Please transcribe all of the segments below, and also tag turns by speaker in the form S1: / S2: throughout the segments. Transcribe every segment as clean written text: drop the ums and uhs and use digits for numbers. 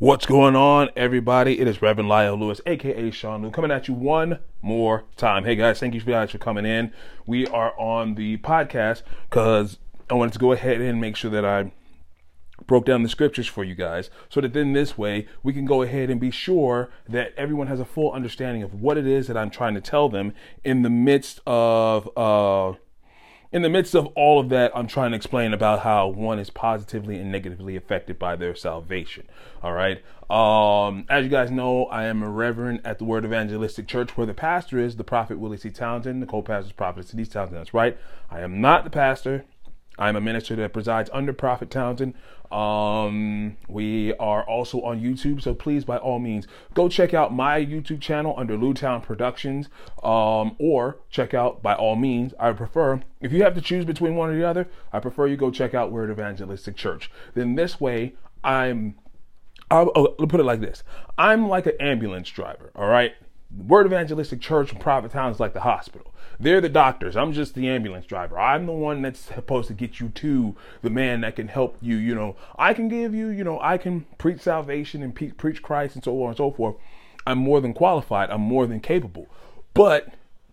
S1: What's going on, everybody? It is Reverend Lyle Lewis, aka Sean Lou, coming at you one more time. Hey guys, thank you guys for coming in. We are on the podcast because I wanted to go ahead and make sure that I broke down the scriptures for you guys, so that then this way we can go ahead and be sure that everyone has a full understanding of what it is that I'm trying to tell them in the midst of all of that. I'm trying to explain about how one is positively and negatively affected by their salvation. All right. As you guys know, I am a reverend at the Word Evangelistic Church, where the pastor is the Prophet Willie C. Townsend, the co-pastor is Prophet Denise Townsend. That's right. I am not the pastor. I'm a minister that presides under Prophet Townsend. We are also on YouTube, so please, by all means, go check out my YouTube channel under Lewtown Productions, or check out, by all means, I prefer, if you have to choose between one or the other, I prefer you go check out Word Evangelistic Church. Then this way, I'll put it like this. I'm like an ambulance driver, all right? Word Evangelistic Church and Prophet Townsend is like the hospital. They're the doctors. I'm just the ambulance driver. I'm the one that's supposed to get you to the man that can help you. You know, I can give you, I can preach salvation and preach Christ and so on and so forth. I'm more than qualified. I'm more than capable. But,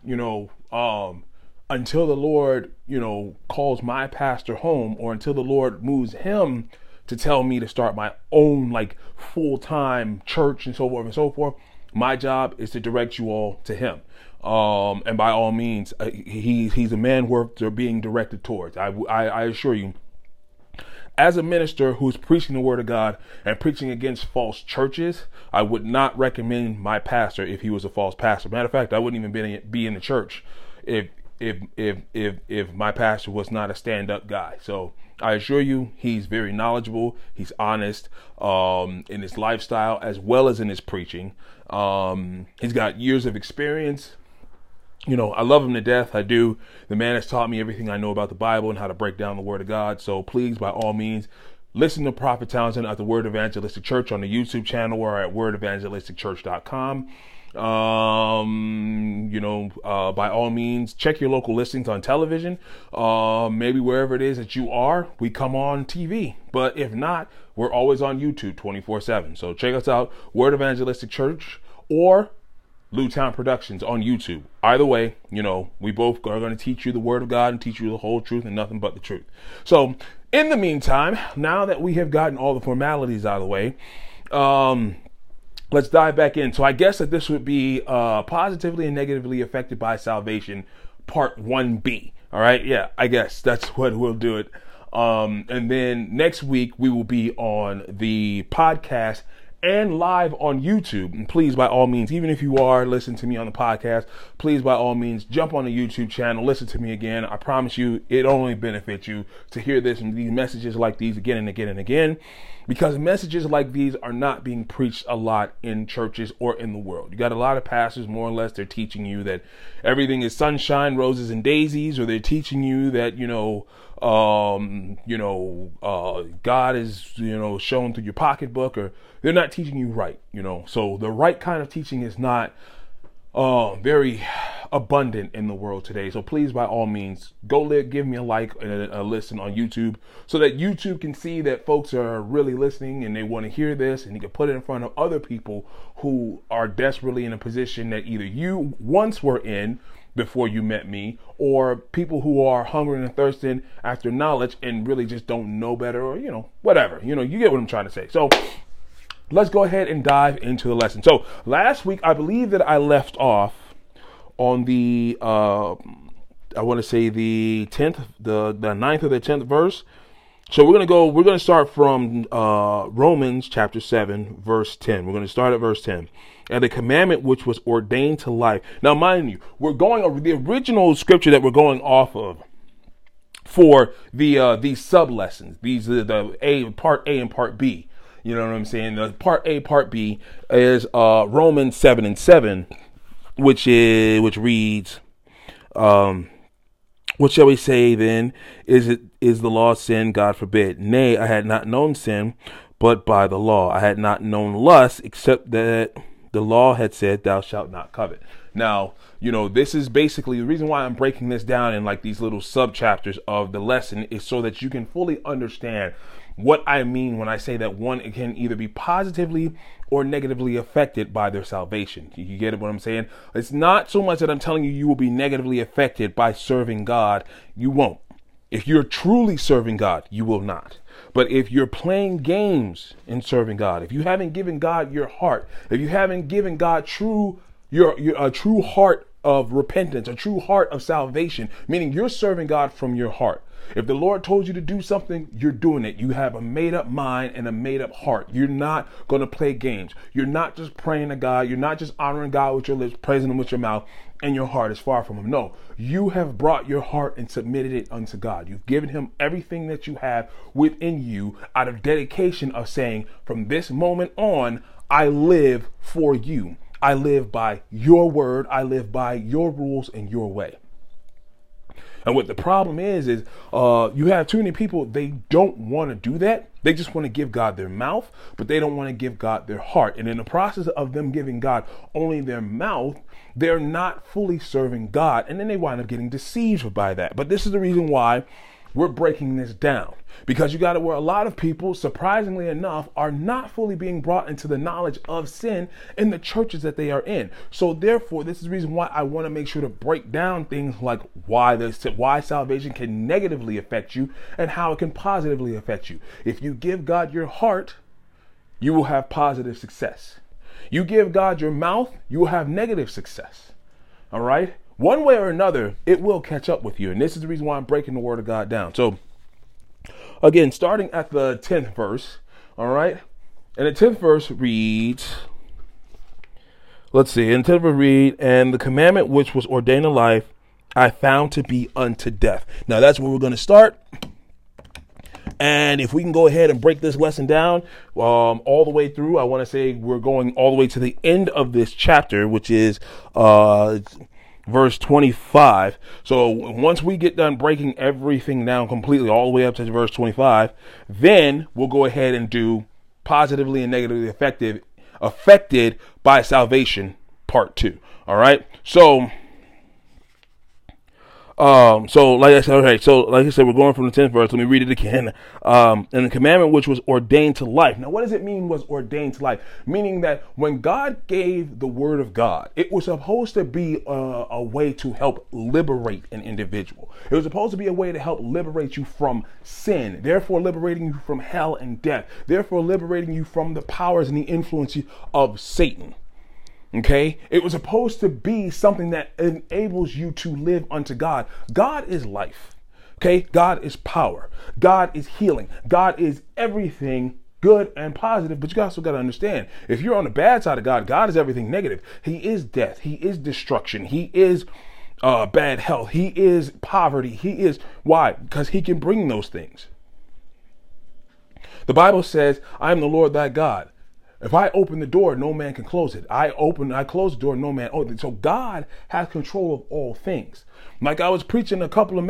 S1: until the Lord, calls my pastor home, or until the Lord moves him to tell me to start my own, full-time church and so forth, my job is to direct you all to him. And by all means, he's a man worth being directed towards. I assure you, as a minister who's preaching the word of God and preaching against false churches, I would not recommend my pastor if he was a false pastor. Matter of fact, I wouldn't even be in the church if my pastor was not a stand-up guy. So I assure you, he's very knowledgeable. He's honest in his lifestyle as well as in his preaching. He's got years of experience. I love him to death. I do. The man has taught me everything I know about the Bible and how to break down the Word of God. So please, by all means, listen to Prophet Townsend at the Word Evangelistic Church on the YouTube channel or at wordevangelisticchurch.com. By all means, check your local listings on television. Maybe wherever it is that you are, we come on TV. But if not, we're always on YouTube 24/7. So check us out, Word Evangelistic Church or Lewtown Productions on YouTube. Either way, we both are going to teach you the Word of God and teach you the whole truth and nothing but the truth. So in the meantime, now that we have gotten all the formalities out of the way, let's dive back in. So I guess that this would be positively and negatively affected by salvation, part 1B. All right. Yeah, I guess that's what we'll do it. And then next week we will be on the podcast and live on YouTube. And please, by all means, even if you are listening to me on the podcast, please, by all means, jump on the YouTube channel, listen to me again. I promise you, it only benefits you to hear this and these messages like these again and again and again, because messages like these are not being preached a lot in churches or in the world. You got a lot of pastors, more or less, they're teaching you that everything is sunshine, roses, and daisies, or they're teaching you that, God is, shown through your pocketbook, or they're not teaching you right, So the right kind of teaching is not very abundant in the world today. So please, by all means, give me a like and a listen on YouTube, so that YouTube can see that folks are really listening and they want to hear this, and you can put it in front of other people who are desperately in a position that either you once were in before you met me, or people who are hungering and thirsting after knowledge and really just don't know better, or, whatever, you get what I'm trying to say. So let's go ahead and dive into the lesson. So last week, I believe that I left off on the, I want to say the 10th, the 9th or the 10th verse. So we're going to start from Romans chapter 7, verse 10. We're going to start at verse 10. And the commandment which was ordained to life. Now, mind you, we're going over the original scripture that we're going off of for these sub lessons. These are the part A and part B. You know what I'm saying? The part A, part B is Romans 7 and 7, which reads, what shall we say then? Is the law sin? God forbid. Nay, I had not known sin, but by the law. I had not known lust, except that the law had said, thou shalt not covet. Now, this is basically the reason why I'm breaking this down in like these little sub chapters of the lesson, is so that you can fully understand what I mean when I say that one can either be positively or negatively affected by their salvation. You get what I'm saying? It's not so much that I'm telling you you will be negatively affected by serving God. You won't. If you're truly serving God, you will not. But if you're playing games in serving God, if you haven't given God your heart, if you haven't given God a true heart of repentance, a true heart of salvation, meaning you're serving God from your heart. If the Lord told you to do something, you're doing it. You have a made up mind and a made up heart. You're not going to play games. You're not just praying to God. You're not just honoring God with your lips, praising him with your mouth, and your heart is far from him. No, you have brought your heart and submitted it unto God. You've given him everything that you have within you out of dedication of saying, from this moment on, I live for you. I live by your word. I live by your rules and your way. And what the problem is you have too many people, they don't want to do that. They just want to give God their mouth, but they don't want to give God their heart. And in the process of them giving God only their mouth, they're not fully serving God. And then they wind up getting deceived by that. But this is the reason why we're breaking this down, because you got to where a lot of people, surprisingly enough, are not fully being brought into the knowledge of sin in the churches that they are in. So therefore, this is the reason why I want to make sure to break down things like why salvation can negatively affect you and how it can positively affect you. If you give God your heart, you will have positive success. You give God your mouth, you will have negative success. All right. One way or another, it will catch up with you. And this is the reason why I'm breaking the word of God down. So again, starting at the 10th verse. All right. And the 10th verse reads, let's see. And the 10th verse reads, and the commandment which was ordained to life, I found to be unto death. Now that's where we're going to start. And if we can go ahead and break this lesson down all the way through, I want to say we're going all the way to the end of this chapter, which is verse 25. So once we get done breaking everything down completely all the way up to verse 25, then we'll go ahead and do positively and negatively affected by salvation part 2. All right. So like I said, we're going from the 10th verse. Let me read it again. And the commandment which was ordained to life. Now, what does it mean was ordained to life? Meaning that when God gave the word of God, it was supposed to be a way to help liberate an individual. It was supposed to be a way to help liberate you from sin, therefore liberating you from hell and death, therefore liberating you from the powers and the influence of Satan. Okay, it was supposed to be something that enables you to live unto God. God is life. Okay, God is power. God is healing. God is everything good and positive. But you also got to understand, if you're on the bad side of God, God is everything negative. He is death. He is destruction. He is bad health. He is poverty. He is why? Because he can bring those things. The Bible says, I am the Lord thy God. If I open the door, no man can close it. I close the door, no man opens it. So God has control of all things. Like I was preaching a couple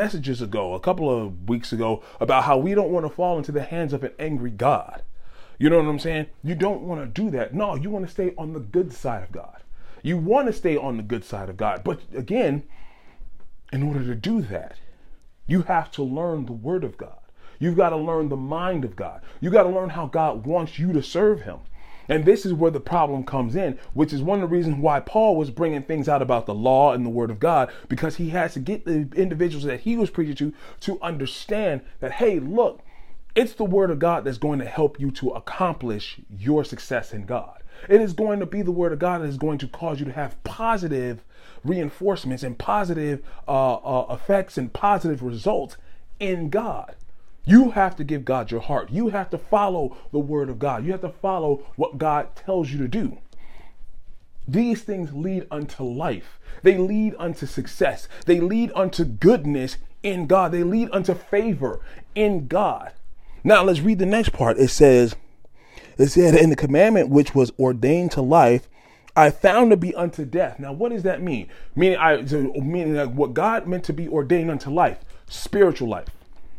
S1: of weeks ago, about how we don't want to fall into the hands of an angry God. You know what I'm saying? You don't want to do that. No, you want to stay on the good side of God. You want to stay on the good side of God. But again, in order to do that, you have to learn the word of God. You've got to learn the mind of God. You got to learn how God wants you to serve him. And this is where the problem comes in, which is one of the reasons why Paul was bringing things out about the law and the word of God, because he has to get the individuals that he was preaching to understand that, hey, look, it's the word of God that's going to help you to accomplish your success in God. It is going to be the word of God that is going to cause you to have positive reinforcements and positive effects and positive results in God. You have to give God your heart. You have to follow the word of God. You have to follow what God tells you to do. These things lead unto life. They lead unto success. They lead unto goodness in God. They lead unto favor in God. Now let's read the next part. It said, in the commandment which was ordained to life, I found to be unto death. Now, what does that mean? Meaning that what God meant to be ordained unto life, spiritual life,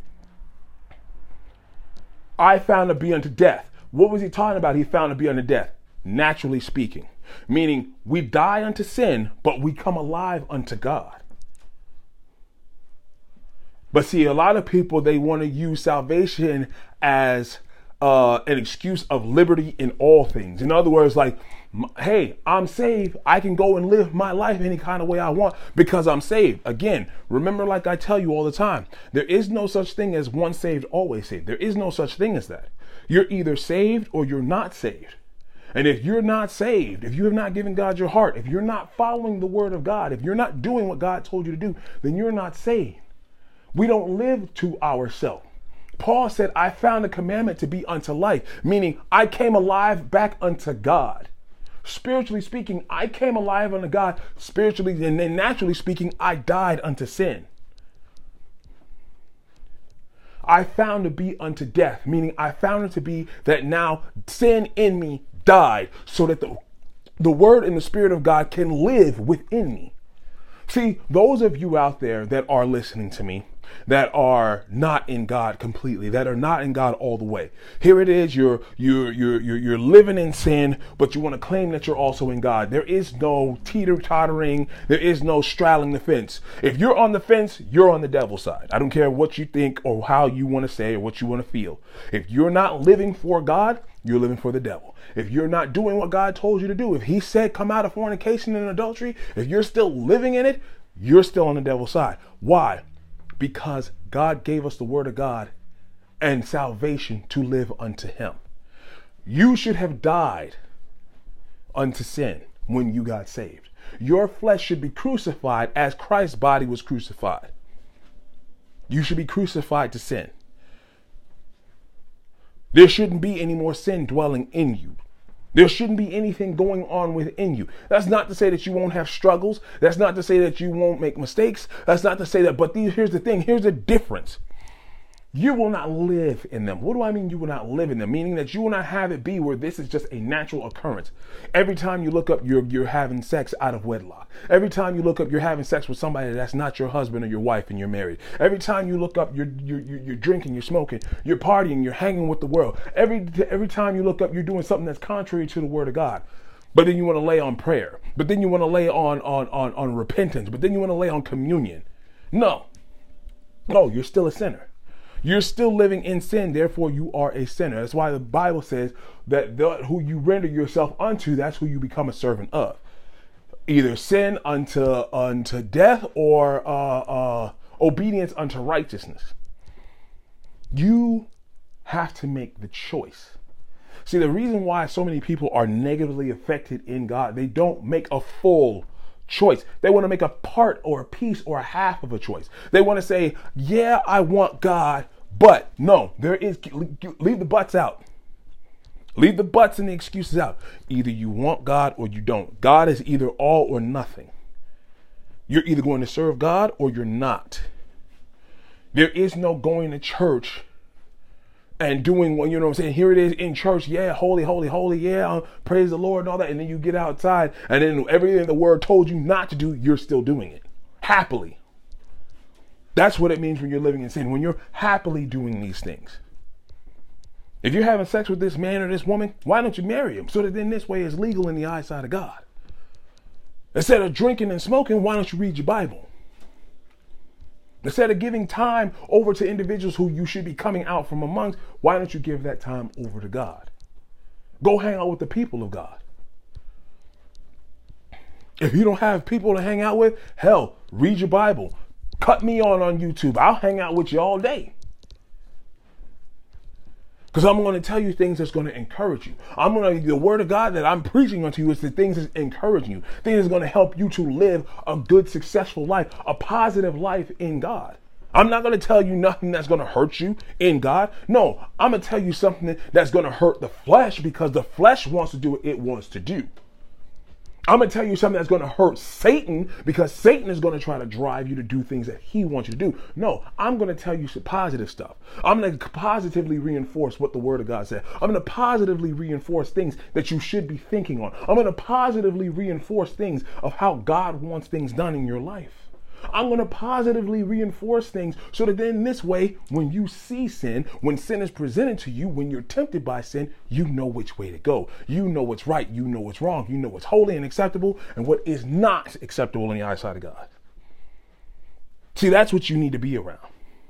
S1: I found to be unto death. What was he talking about? He found to be unto death, naturally speaking, meaning we die unto sin, but we come alive unto God. But see, a lot of people, they want to use salvation as an excuse of liberty in all things. In other words, like, hey, I'm saved. I can go and live my life any kind of way I want because I'm saved. Again, remember, like I tell you all the time, there is no such thing as once saved, always saved. There is no such thing as that. You're either saved or you're not saved. And if you're not saved, if you have not given God your heart, if you're not following the word of God, if you're not doing what God told you to do, then you're not saved. We don't live to ourselves. Paul said, I found a commandment to be unto life, meaning I came alive back unto God. Spiritually speaking, I came alive unto God. Spiritually and then naturally speaking, I died unto sin. I found to be unto death, meaning I found it to be that now sin in me died so that the word and the spirit of God can live within me. See, those of you out there that are listening to me, that are not in God completely, that are not in God all the way. Here it is, you're living in sin, but you want to claim that you're also in God. There is no teeter-tottering, there is no straddling the fence. If you're on the fence, you're on the devil's side. I don't care what you think or how you want to say or what you want to feel. If you're not living for God, you're living for the devil. If you're not doing what God told you to do, if he said come out of fornication and adultery, if you're still living in it, you're still on the devil's side. Why? Because God gave us the word of God and salvation to live unto him. You should have died unto sin when you got saved. Your flesh should be crucified as Christ's body was crucified. You should be crucified to sin. There shouldn't be any more sin dwelling in you. There shouldn't be anything going on within you. That's not to say that you won't have struggles. That's not to say that you won't make mistakes. That's not to say that, but here's the thing. Here's the difference. You will not live in them. What do I mean you will not live in them? Meaning that you will not have it be where this is just a natural occurrence. Every time you look up, you're having sex out of wedlock. Every time you look up, you're having sex with somebody that's not your husband or your wife and you're married. Every time you look up, you're drinking, you're smoking, you're partying, you're hanging with the world. Every time you look up, you're doing something that's contrary to the word of God. But then you want to lay on prayer. But then you want to lay on repentance. But then you want to lay on communion. No, you're still a sinner. You're still living in sin, therefore you are a sinner. That's why the Bible says that who you render yourself unto, that's who you become a servant of. Either sin unto death or obedience unto righteousness. You have to make the choice. See, the reason why so many people are negatively affected in God, they don't make a full choice. They want to make a part or a piece or a half of a choice. They want to say, yeah, I want God, but no, leave the buts out. Leave the buts and the excuses out. Either you want God or you don't. God is either all or nothing. You're either going to serve God or you're not. There is no going to church and doing what, you know what I'm saying? Here it is in church. Yeah, holy, holy, holy. Yeah, praise the Lord and all that. And then you get outside and then everything the word told you not to do, you're still doing it. Happily. That's what it means when you're living in sin. When you're happily doing these things. If you're having sex with this man or this woman, why don't you marry him? So that then this way is legal in the eyesight of God. Instead of drinking and smoking, why don't you read your Bible? Instead of giving time over to individuals who you should be coming out from amongst, why don't you give that time over to God? Go hang out with the people of God. If you don't have people to hang out with, hell, read your Bible. Cut me on YouTube. I'll hang out with you all day. Because I'm going to tell you things that's going to encourage you. The word of God that I'm preaching unto you is the things that's encouraging you. Things that's going to help you to live a good, successful life, a positive life in God. I'm not going to tell you nothing that's going to hurt you in God. No, I'm going to tell you something that's going to hurt the flesh because the flesh wants to do what it wants to do. I'm going to tell you something that's going to hurt Satan because Satan is going to try to drive you to do things that he wants you to do. No, I'm going to tell you some positive stuff. I'm going to positively reinforce what the word of God said. I'm going to positively reinforce things that you should be thinking on. I'm going to positively reinforce things of how God wants things done in your life. I'm going to positively reinforce things so that then this way, when you see sin, when sin is presented to you, when you're tempted by sin, you know which way to go. You know what's right. You know what's wrong. You know what's holy and acceptable and what is not acceptable in the eyesight of God. See, that's what you need to be around.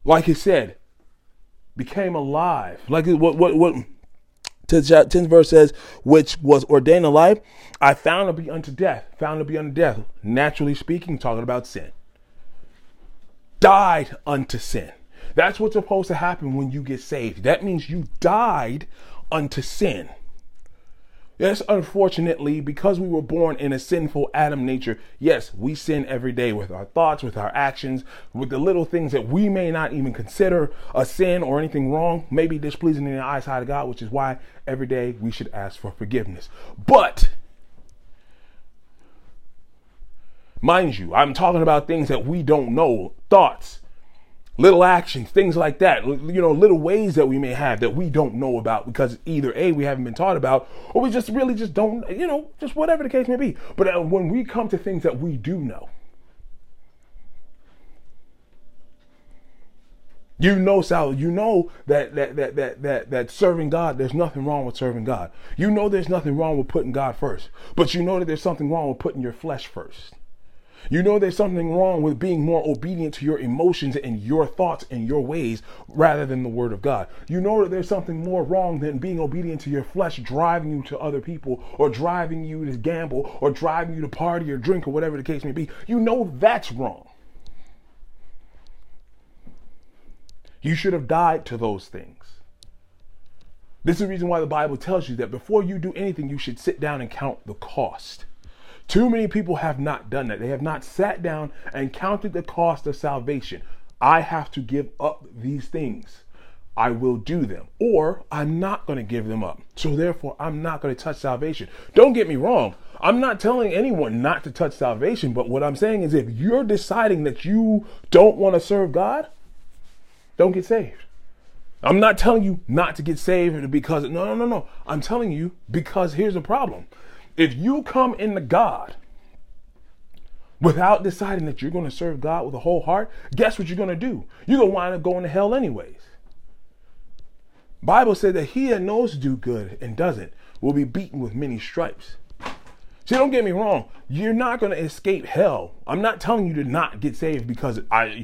S1: like it said, became alive. Like what 10th verse says, which was ordained a life, I found to be unto death. Found to be unto death. Naturally speaking, talking about sin. Died unto sin. That's what's supposed to happen when you get saved. That means you died unto sin. Yes, unfortunately, because we were born in a sinful Adam nature, yes, we sin every day with our thoughts, with our actions, with the little things that we may not even consider a sin or anything wrong, maybe displeasing in the eyesight of God, which is why every day we should ask for forgiveness. But, mind you, I'm talking about things that we don't know, thoughts, little actions, things like that, little ways that we may have that we don't know about because either A, we haven't been taught about, or we just really just don't, just whatever the case may be. But when we come to things that we do know, Sal, that serving God, there's nothing wrong with serving God. There's nothing wrong with putting God first, but that there's something wrong with putting your flesh first. There's something wrong with being more obedient to your emotions and your thoughts and your ways rather than the word of God. That there's something more wrong than being obedient to your flesh, driving you to other people or driving you to gamble or driving you to party or drink or whatever the case may be. That's wrong. You should have died to those things. This is the reason why the Bible tells you that before you do anything, you should sit down and count the cost. Too many people have not done that. They have not sat down and counted the cost of salvation. I have to give up these things. I will do them, or I'm not going to give them up. So therefore, I'm not going to touch salvation. Don't get me wrong. I'm not telling anyone not to touch salvation. But what I'm saying is if you're deciding that you don't want to serve God, don't get saved. I'm not telling you not to get saved because no. I'm telling you because here's the problem. If you come into God without deciding that you're going to serve God with a whole heart, guess what you're going to do? You're going to wind up going to hell anyways. Bible said that he that knows to do good and doesn't will be beaten with many stripes. See, don't get me wrong. You're not going to escape hell. I'm not telling you to not get saved because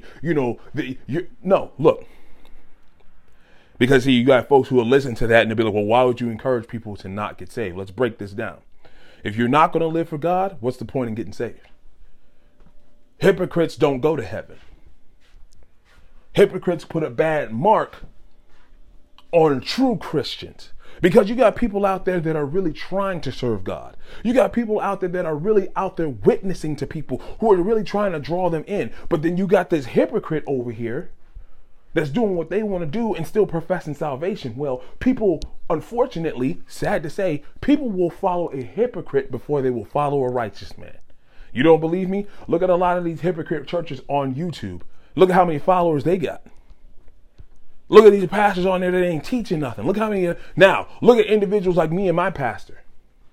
S1: look. Because you got folks who will listen to that and they'll be like, well, why would you encourage people to not get saved? Let's break this down. If you're not going to live for God, what's the point in getting saved? Hypocrites don't go to heaven. Hypocrites put a bad mark on true Christians because you got people out there that are really trying to serve God. You got people out there that are really out there witnessing to people who are really trying to draw them in. But then you got this hypocrite over here that's doing what they want to do and still professing salvation. Well, people, unfortunately, sad to say, people will follow a hypocrite before they will follow a righteous man. You don't believe me? Look at a lot of these hypocrite churches on YouTube. Look at how many followers they got. Look at these pastors on there that ain't teaching nothing. Look how many. Now, look at individuals like me and my pastor.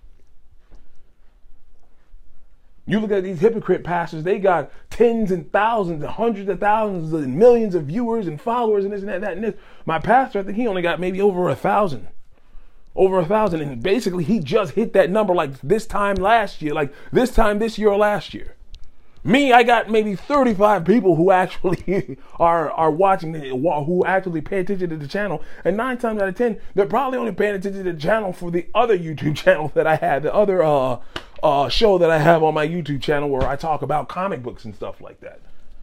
S1: You look at these hypocrite pastors, they got tens and thousands and hundreds of thousands and millions of viewers and followers and this and that and this. My pastor, I think he only got maybe over 1,000. Over 1,000. And basically he just hit that number like this time last year, like this time this year or last year. Me, I got maybe 35 people who actually are watching, who actually pay attention to the channel. And 9 times out of 10, they're probably only paying attention to the channel for the other YouTube channel that I had, the other show that I have on my YouTube channel where I talk about comic books and stuff like that.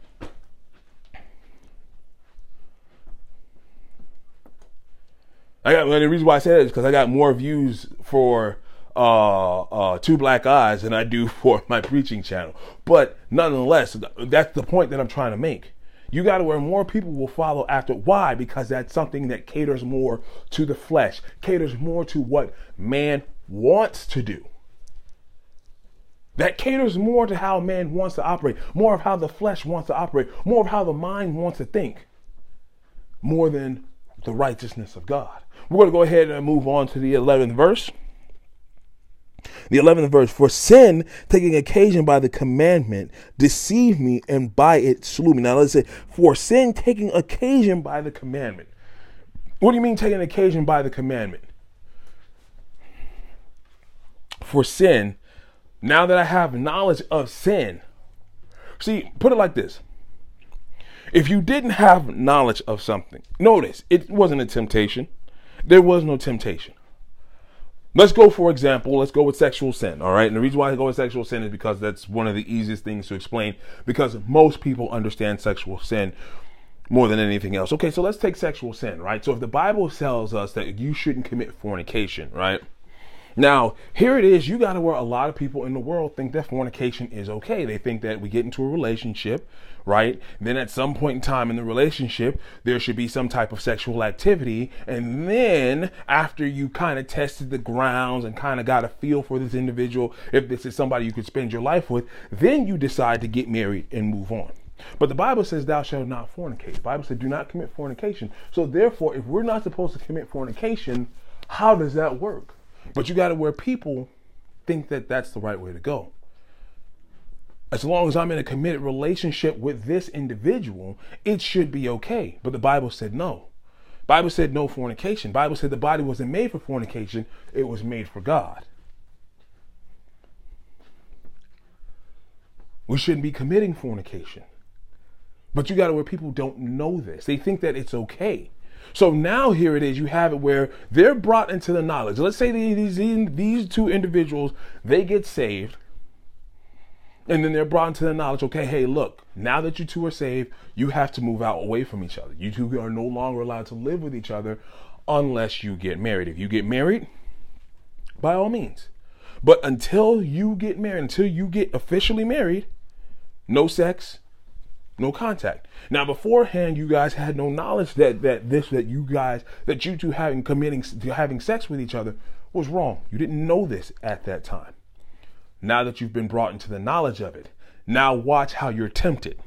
S1: The reason why I say that is because I got more views for Two Black Eyes than I do for my preaching channel. But nonetheless, that's the point that I'm trying to make. You got to where more people will follow after. Why? Because that's something that caters more to the flesh, caters more to what man wants to do. That caters more to how man wants to operate, more of how the flesh wants to operate, more of how the mind wants to think, more than the righteousness of God. We're going to go ahead and move on to the 11th verse. The 11th verse, for sin, taking occasion by the commandment, deceived me, and by it slew me. Now let's say, for sin, taking occasion by the commandment. What do you mean taking occasion by the commandment? For sin, now that I have knowledge of sin. See, put it like this. If you didn't have knowledge of something, notice it wasn't a temptation. There was no temptation. Let's go, for example, let's go with sexual sin. All right. And the reason why I go with sexual sin is because that's one of the easiest things to explain, because most people understand sexual sin more than anything else. Okay. So let's take sexual sin, right? So if the Bible tells us that you shouldn't commit fornication, right? Now, here it is. You got to where a lot of people in the world think that fornication is okay. They think that we get into a relationship, right? Then at some point in time in the relationship, there should be some type of sexual activity. And then after you kind of tested the grounds and kind of got a feel for this individual, if this is somebody you could spend your life with, then you decide to get married and move on. But the Bible says thou shalt not fornicate. The Bible said do not commit fornication. So therefore, if we're not supposed to commit fornication, how does that work? But you got to where people think that that's the right way to go. As long as I'm in a committed relationship with this individual, it should be okay. But the Bible said no. Bible said no fornication. Bible said the body wasn't made for fornication. It was made for God. We shouldn't be committing fornication. But you got to where people don't know this. They think that it's okay. So now here it is, you have it where they're brought into the knowledge. Let's say these two individuals, they get saved. And then they're brought into the knowledge, okay, hey, look, now that you two are saved, you have to move out away from each other. You two are no longer allowed to live with each other unless you get married. If you get married, by all means. But until you get married, until you get officially married, no sex, no contact. Now, beforehand, you guys had no knowledge that you two having sex with each other was wrong. You didn't know this at that time. Now that you've been brought into the knowledge of it, now watch how you're tempted.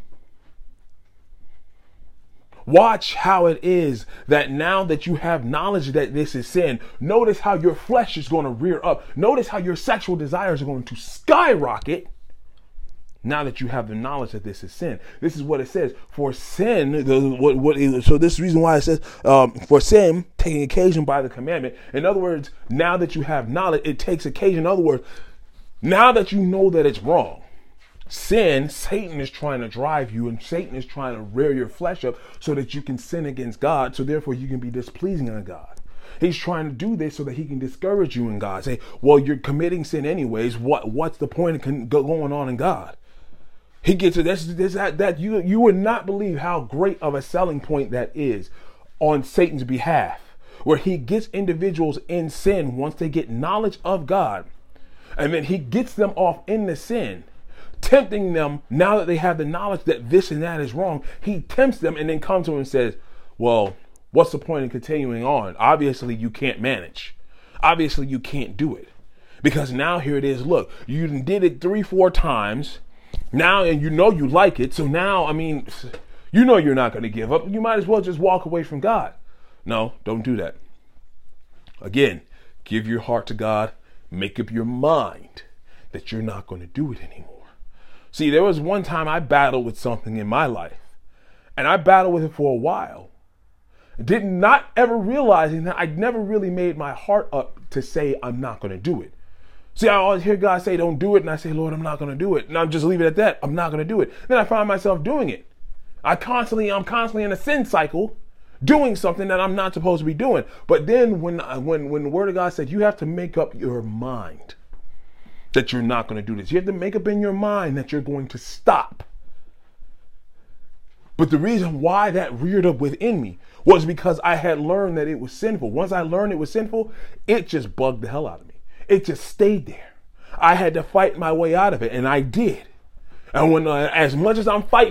S1: Watch how it is that now that you have knowledge that this is sin, notice how your flesh is going to rear up. Notice how your sexual desires are going to skyrocket. Now that you have the knowledge that this is sin. This is what it says. For sin, so this is the reason why it says, for sin, taking occasion by the commandment. In other words, now that you have knowledge, it takes occasion. In other words, now that you know that it's wrong, sin, Satan is trying to drive you, and Satan is trying to rear your flesh up so that you can sin against God, so therefore you can be displeasing of God. He's trying to do this so that he can discourage you in God. Say, well, you're committing sin anyways. What's the point of going on in God? He gets it. That you would not believe how great of a selling point that is on Satan's behalf, where he gets individuals in sin once they get knowledge of God, and then he gets them off in the sin, tempting them now that they have the knowledge that this and that is wrong. He tempts them and then comes to them and says, well, what's the point in continuing on? Obviously, you can't manage. Obviously, you can't do it. Because now here it is. Look, you did it 3-4 times. Now, and you know you like it. So now, I mean, you know you're not going to give up. You might as well just walk away from God. No, don't do that. Again, give your heart to God. Make up your mind that you're not going to do it anymore. See, there was one time I battled with something in my life, and I battled with it for a while. Did not ever realizing that I never really made my heart up to say I'm not going to do it. See, I always hear God say, don't do it. And I say, Lord, I'm not going to do it. And I'm just leave it at that. I'm not going to do it. Then I find myself doing it. I'm constantly in a sin cycle, doing something that I'm not supposed to be doing. But then when the word of God said, you have to make up your mind that you're not going to do this. You have to make up in your mind that you're going to stop. But the reason why that reared up within me was because I had learned that it was sinful. Once I learned it was sinful, it just bugged the hell out of me. It just stayed there. I had to fight my way out of it, and I did. And when as much as I'm fighting,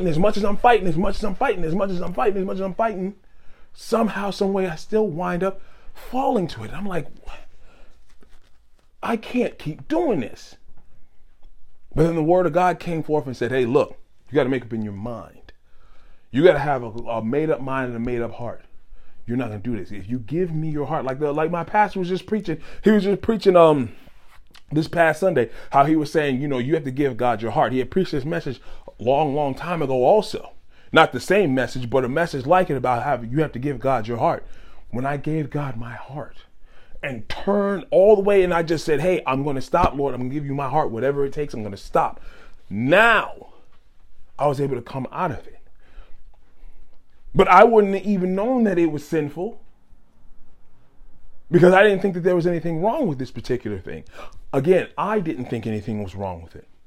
S1: somehow, some way, I still wind up falling to it. I'm like, what? I can't keep doing this. But then the word of God came forth and said, hey, look, you got to make up in your mind. You got to have a made up mind and a made up heart. You're not going to do this. If you give me your heart, like my pastor was just preaching, he was just preaching this past Sunday, how he was saying, you have to give God your heart. He had preached this message long time ago also. Not the same message, but a message like it about how you have to give God your heart. When I gave God my heart and turned all the way and I just said, hey, I'm going to stop, Lord. I'm going to give you my heart, whatever it takes. I'm going to stop. Now I was able to come out of it. But I wouldn't have even known that it was sinful because I didn't think that there was anything wrong with this particular thing. Again, I didn't think anything was wrong with it.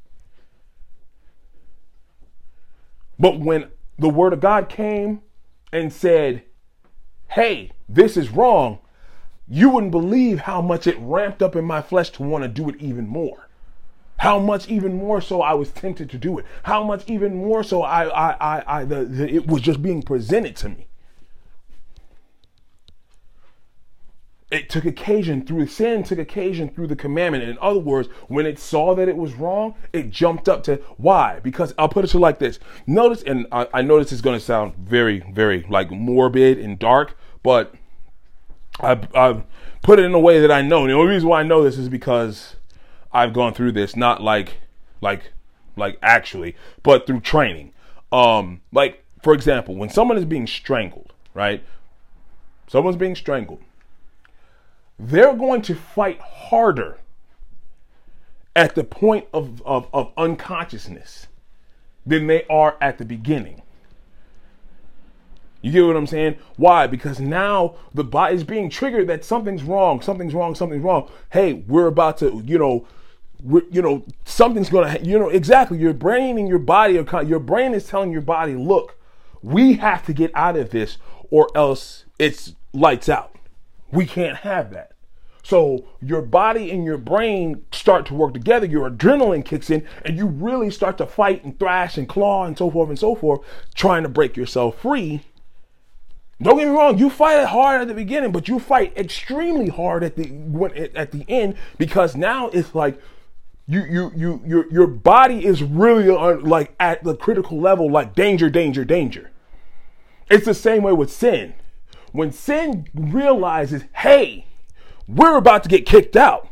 S1: But when the word of God came and said, hey, this is wrong, you wouldn't believe how much it ramped up in my flesh to want to do it even more. How much even more so I was tempted to do it. How much even more so it was just being presented to me. It took occasion through sin, took occasion through the commandment. In other words, when it saw that it was wrong, it jumped up to why? Because I'll put it to you like this. Notice, and I know this is going to sound very, very like morbid and dark, but I've put it in a way that I know. And the only reason why I know this is because I've gone through this, not like actually, but through training. Like, for example, when someone is being strangled, right? Someone's being strangled. They're going to fight harder at the point of unconsciousness than they are at the beginning. You get what I'm saying? Why? Because now the body is being triggered that something's wrong, something's wrong, something's wrong. Hey, we're about to, something's going to, exactly. Your brain and your body, your brain is telling your body, look, we have to get out of this or else it's lights out. We can't have that. So your body and your brain start to work together. Your adrenaline kicks in and you really start to fight and thrash and claw and so forth, trying to break yourself free. Don't get me wrong. You fight hard at the beginning, but you fight extremely hard at the end, because now it's like your body is really like at the critical level, like danger, danger, danger. It's the same way with sin. When sin realizes, hey, we're about to get kicked out,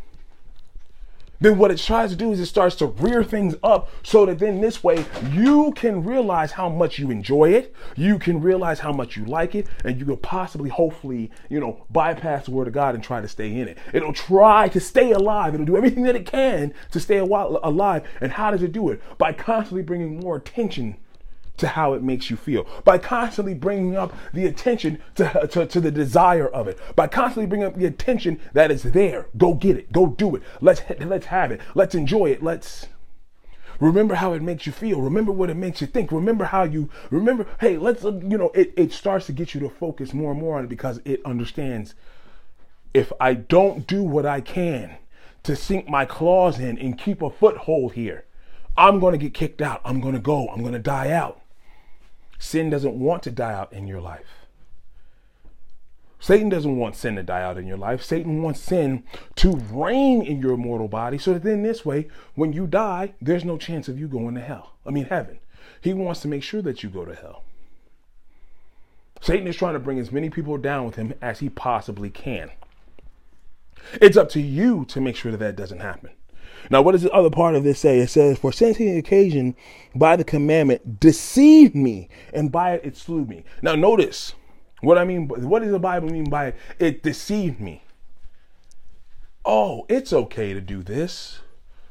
S1: then what it tries to do is it starts to rear things up so that then this way you can realize how much you enjoy it. You can realize how much you like it, and you could possibly, hopefully, bypass the word of God and try to stay in it. It'll try to stay alive. It'll do everything that it can to stay alive. And how does it do it? By constantly bringing more attention to how it makes you feel, by constantly bringing up the attention to the desire of it, by constantly bringing up the attention that is there. Go get it. Go do it. Let's have it. Let's enjoy it. Let's remember how it makes you feel. Remember what it makes you think. Remember how you remember. Hey, it starts to get you to focus more and more on it, because it understands, if I don't do what I can to sink my claws in and keep a foothold here, I'm going to get kicked out. I'm going to go. I'm going to die out. Sin doesn't want to die out in your life. Satan doesn't want sin to die out in your life. Satan wants sin to reign in your mortal body, so that then this way, when you die, there's no chance of you going to heaven. He wants to make sure that you go to hell. Satan is trying to bring as many people down with him as he possibly can. It's up to you to make sure that doesn't happen. Now, what does the other part of this say? It says, for sensing occasion by the commandment deceived me, and by it slew me. Now, notice what I mean. What does the Bible mean by it? It deceived me. Oh, it's okay to do this.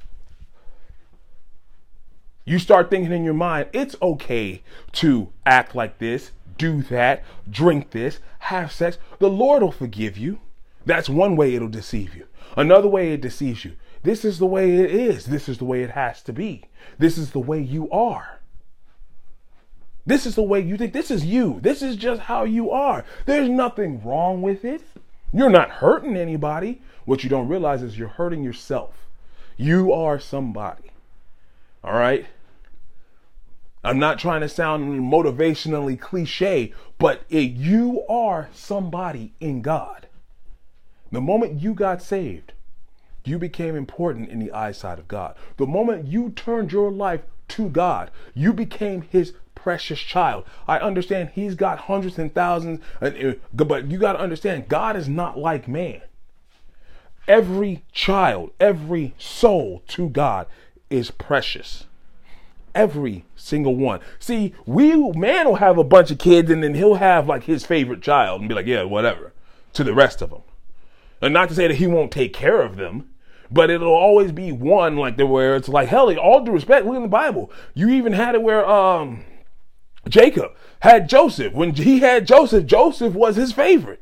S1: You start thinking in your mind, it's okay to act like this, do that, drink this, have sex. The Lord will forgive you. That's one way it'll deceive you. Another way it deceives you. This is the way it is. This is the way it has to be. This is the way you are. This is the way you think. This is you. This is just how you are. There's nothing wrong with it. You're not hurting anybody. What you don't realize is you're hurting yourself. You are somebody. All right? I'm not trying to sound motivationally cliche, but you are somebody in God. The moment you got saved, you became important in the eyesight of God. The moment you turned your life to God, you became his precious child. I understand he's got hundreds and thousands, but you got to understand, God is not like man. Every child, every soul to God is precious. Every single one. See, man will have a bunch of kids, and then he'll have like his favorite child and be like, yeah, whatever, to the rest of them. And not to say that he won't take care of them, but it'll always be one like where it's like, hell, all due respect, look in the Bible. You even had it where Jacob had Joseph. When he had Joseph, Joseph was his favorite.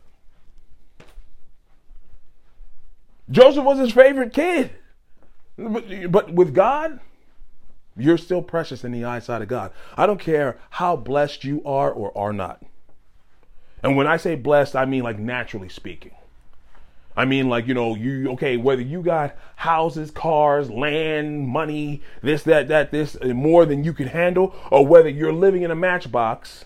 S1: Joseph was his favorite kid. But with God, you're still precious in the eyesight of God. I don't care how blessed you are or are not. And when I say blessed, I mean like naturally speaking. I mean, like, whether you got houses, cars, land, money, this, this, more than you can handle, or whether you're living in a matchbox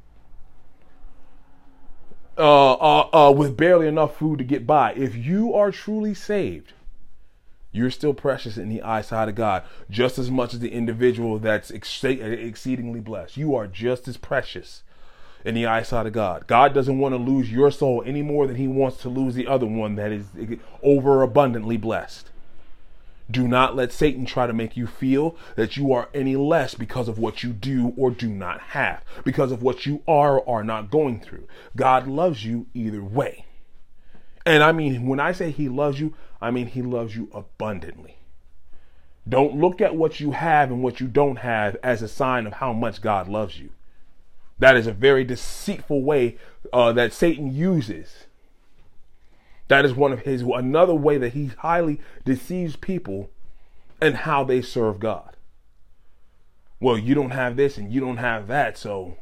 S1: with barely enough food to get by. If you are truly saved, you're still precious in the eyesight of God, just as much as the individual that's exceedingly blessed. You are just as precious in the eyesight of God. God doesn't want to lose your soul any more than he wants to lose the other one that is overabundantly blessed. Do not let Satan try to make you feel that you are any less because of what you do or do not have, because of what you are or are not going through. God loves you either way. And I mean, when I say he loves you, I mean he loves you abundantly. Don't look at what you have and what you don't have as a sign of how much God loves you. That is a very deceitful way that Satan uses. That is another way that he highly deceives people and how they serve God. Well, you don't have this and you don't have that, so.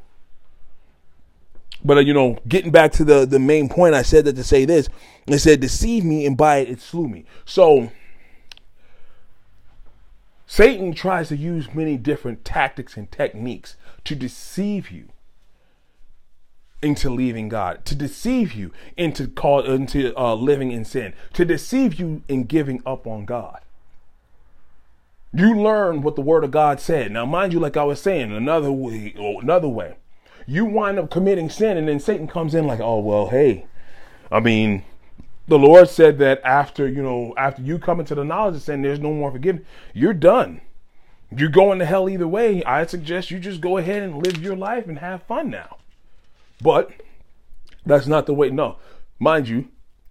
S1: But, getting back to the main point, I said that to say this. It said, deceive me, and by it slew me. So Satan tries to use many different tactics and techniques to deceive you into leaving God, to deceive you into living in sin, to deceive you in giving up on God. You learn what the word of God said. Now, mind you, like I was saying, another way, you wind up committing sin, and then Satan comes in like, oh, well, hey, I mean, the Lord said that after you come into the knowledge of sin, there's no more forgiveness. You're done. You're going to hell either way. I suggest you just go ahead and live your life and have fun now. But that's not the way. No, mind you,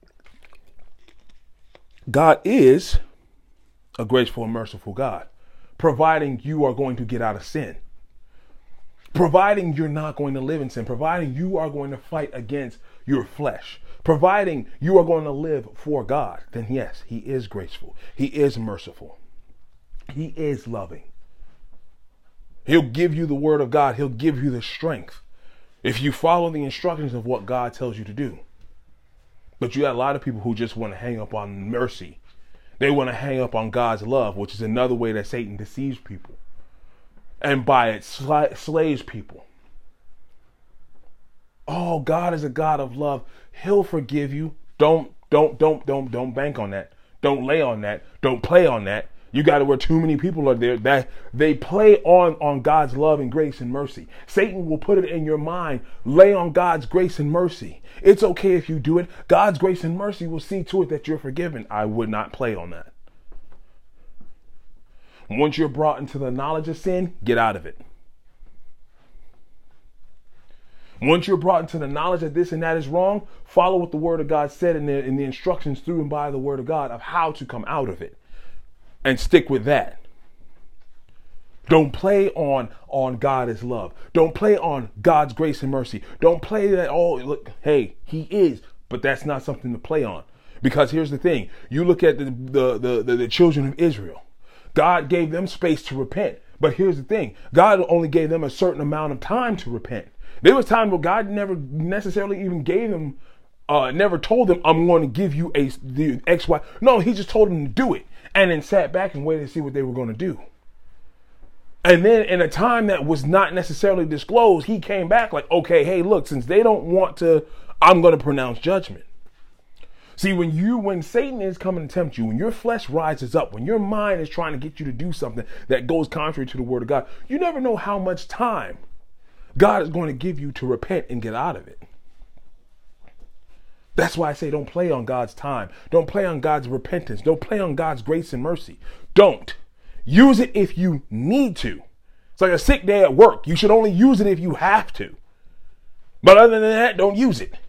S1: God is a graceful and merciful God, providing you are going to get out of sin, providing you're not going to live in sin, providing you are going to fight against your flesh, providing you are going to live for God. Then yes, he is graceful. He is merciful. He is loving. He'll give you the word of God. He'll give you the strength if you follow the instructions of what God tells you to do. But you got a lot of people who just want to hang up on mercy. They want to hang up on God's love, which is another way that Satan deceives people. And by it slays people. Oh, God is a God of love. He'll forgive you. Don't bank on that. Don't lay on that. Don't play on that. You got to where too many people are there that they play on God's love and grace and mercy. Satan will put it in your mind. Lay on God's grace and mercy. It's okay if you do it. God's grace and mercy will see to it that you're forgiven. I would not play on that. Once you're brought into the knowledge of sin, get out of it. Once you're brought into the knowledge that this and that is wrong, follow what the word of God said in the instructions through and by the word of God of how to come out of it. And stick with that. Don't play on God is love. Don't play on God's grace and mercy. Don't play that, oh, look, hey, he is, but that's not something to play on. Because here's the thing. You look at the children of Israel. God gave them space to repent. But here's the thing. God only gave them a certain amount of time to repent. There was time where God never necessarily even gave them, never told them, I'm going to give you the X, Y. No, he just told them to do it. And then sat back and waited to see what they were going to do. And then in a time that was not necessarily disclosed, he came back like, okay, hey, look, since they don't want to, I'm going to pronounce judgment. See, when Satan is coming to tempt you, when your flesh rises up, when your mind is trying to get you to do something that goes contrary to the word of God, you never know how much time God is going to give you to repent and get out of it. That's why I say don't play on God's time. Don't play on God's repentance. Don't play on God's grace and mercy. Don't. Use it if you need to. It's like a sick day at work. You should only use it if you have to. But other than that, don't use it.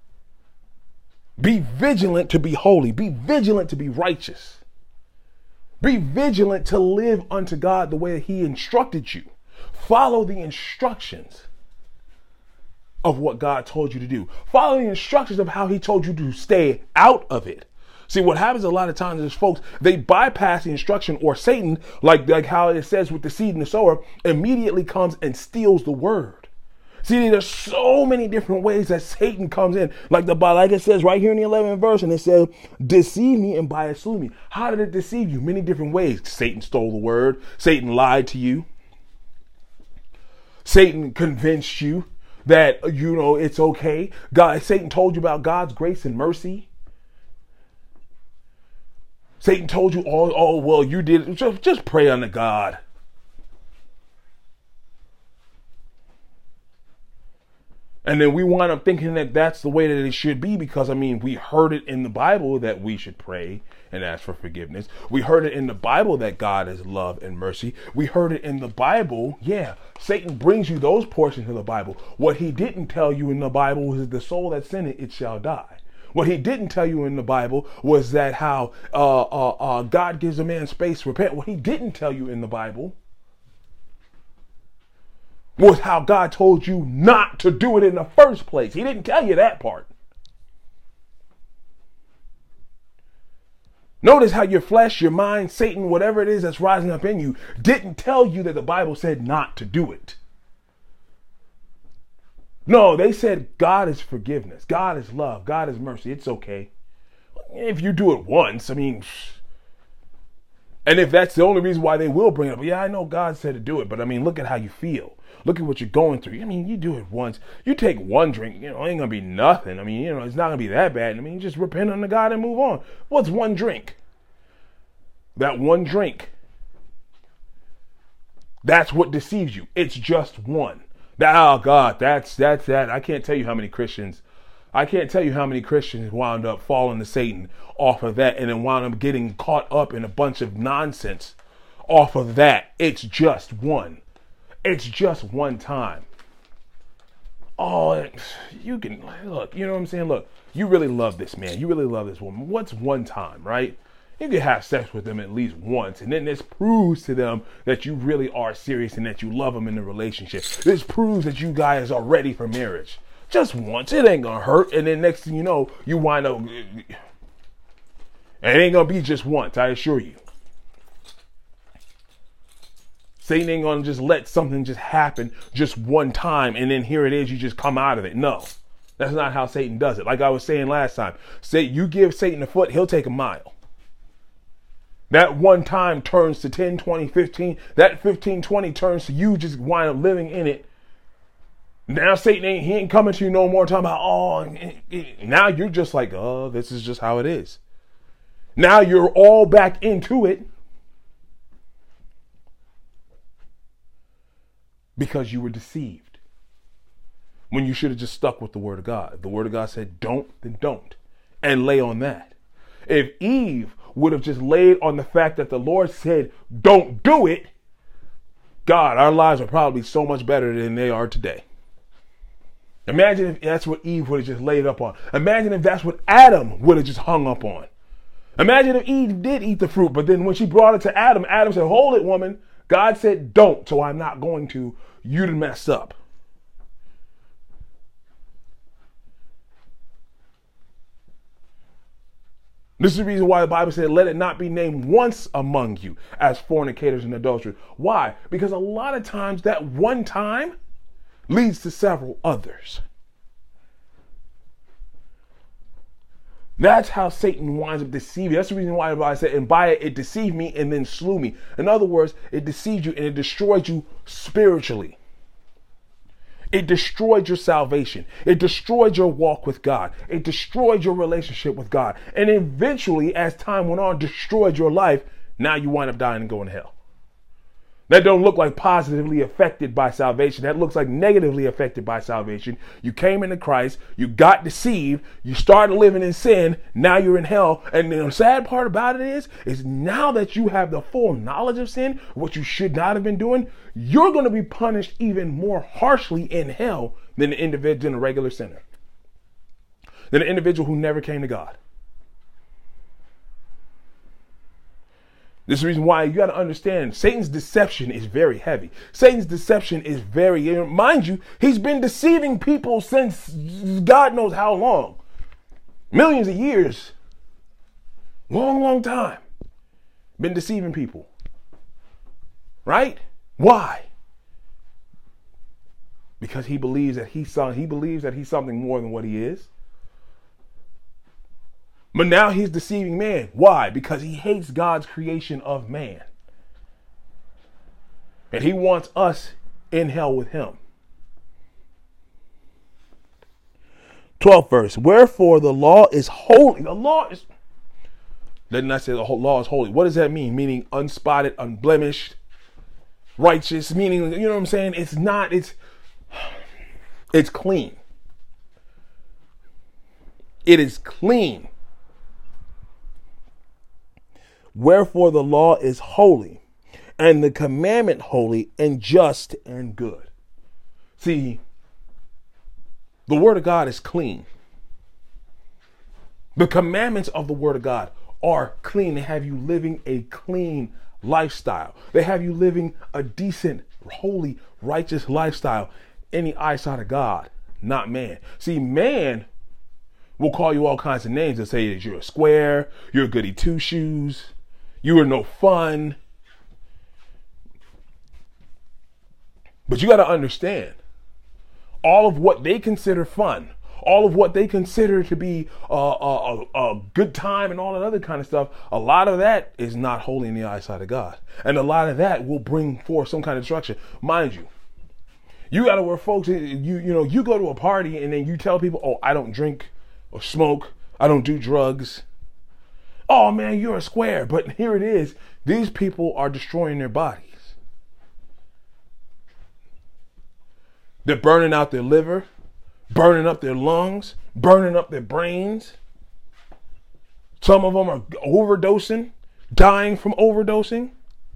S1: Be vigilant to be holy. Be vigilant to be righteous. Be vigilant to live unto God the way he instructed you. Follow the instructions of what God told you to do. Follow the instructions of how he told you to stay out of it. See, what happens a lot of times is folks, they bypass the instruction, or Satan, like how it says with the seed and the sower, immediately comes and steals the word. See, there's so many different ways that Satan comes in. Like it says right here in the 11th verse, and it says, deceive me and by it slew me. How did it deceive you? Many different ways. Satan stole the word. Satan lied to you. Satan convinced you that, it's okay. Satan told you about God's grace and mercy. Satan told you, well, you did. Just pray unto God. And then we wind up thinking that that's the way that it should be because, we heard it in the Bible that we should pray and ask for forgiveness. We heard it in the Bible that God is love and mercy. We heard it in the Bible. Yeah, Satan brings you those portions of the Bible. What he didn't tell you in the Bible is the soul that sinneth, it shall die. What he didn't tell you in the Bible was that how God gives a man space to repent. What he didn't tell you in the Bible was how God told you not to do it in the first place. He didn't tell you that part. Notice how your flesh, your mind, Satan, whatever it is that's rising up in you, didn't tell you that the Bible said not to do it. No, they said God is forgiveness. God is love. God is mercy. It's okay. If you do it once, and if that's the only reason why they will bring it up, yeah, I know God said to do it, but look at how you feel. Look at what you're going through. You do it once. You take one drink, it ain't going to be nothing. It's not going to be that bad. You just repent unto God and move on. What's one drink? That one drink. That's what deceives you. It's just one. Oh God, that's that. I can't tell you how many Christians wound up falling to Satan off of that and then wound up getting caught up in a bunch of nonsense off of that. It's just one. It's just one time. Oh, you can look, you know what I'm saying? Look, you really love this man. You really love this woman. What's one time, right? You can have sex with them at least once, and then this proves to them that you really are serious and that you love them in the relationship. This proves that you guys are ready for marriage. Just once, it ain't gonna hurt, and then next thing you know, you wind up. It ain't gonna be just once, I assure you. Satan ain't gonna just let something just happen just one time, and then here it is, you just come out of it. No, that's not how Satan does it. Like I was saying last time, you give Satan a foot, he'll take a mile. That one time turns to 10, 20, 15. That 15, 20 turns to you just wind up living in it. Now Satan ain't coming to you no more talking about, now you're just like, this is just how it is. Now you're all back into it because you were deceived when you should have just stuck with the word of God. The word of God said, don't, then don't, and lay on that. If Eve would have just laid on the fact that the Lord said, don't do it, God, our lives are probably so much better than they are today. Imagine if that's what Eve would have just laid up on. Imagine if that's what Adam would have just hung up on. Imagine if Eve did eat the fruit, but then when she brought it to Adam, Adam said, hold it, woman. God said, don't, so I'm not going to. You'd mess up. This is the reason why the Bible said, let it not be named once among you as fornicators and adulterers. Why? Because a lot of times that one time leads to several others. That's how Satan winds up deceiving. That's the reason why the Bible said, and by it deceived me and then slew me. In other words, it deceived you and it destroyed you spiritually. It destroyed your salvation. It destroyed your walk with God. It destroyed your relationship with God. And eventually, as time went on, destroyed your life. Now you wind up dying and going to hell. That don't look like positively affected by salvation. That looks like negatively affected by salvation. You came into Christ. You got deceived. You started living in sin. Now you're in hell. And the sad part about it is now that you have the full knowledge of sin, what you should not have been doing, you're going to be punished even more harshly in hell than the individual, than a regular sinner, than an individual who never came to God. This is the reason why you got to understand Satan's deception is very heavy. Satan's deception is very, mind you, he's been deceiving people since God knows how long. Millions of years. Long, long time. Been deceiving people. Right? Why? Because he believes that he's something more than what he is. But now he's deceiving man. Why? Because he hates God's creation of man. And he wants us in hell with him. 12th verse. Wherefore the law is holy. The law is... Doesn't I say the whole law is holy? What does that mean? Meaning unspotted, unblemished, righteous. Meaning, you know what I'm saying? It's clean. It is clean. Wherefore the law is holy, and the commandment holy and just and good. See, the word of God is clean. The commandments of the word of God are clean. They have you living a clean lifestyle. They have you living a decent, holy, righteous lifestyle in the eyesight of God, not man. See, man will call you all kinds of names and say that you're a square, you're a goody two shoes, you are no fun. But you got to understand, all of what they consider fun, all of what they consider to be a good time and all that other kind of stuff, a lot of that is not holy in the eyesight of God. And a lot of that will bring forth some kind of destruction. Mind you, you got to where folks, you go to a party and then you tell people, oh, I don't drink or smoke. I don't do drugs. Oh, man, you're a square. But here it is. These people are destroying their bodies. They're burning out their liver, burning up their lungs, burning up their brains. Some of them are overdosing, dying from overdosing.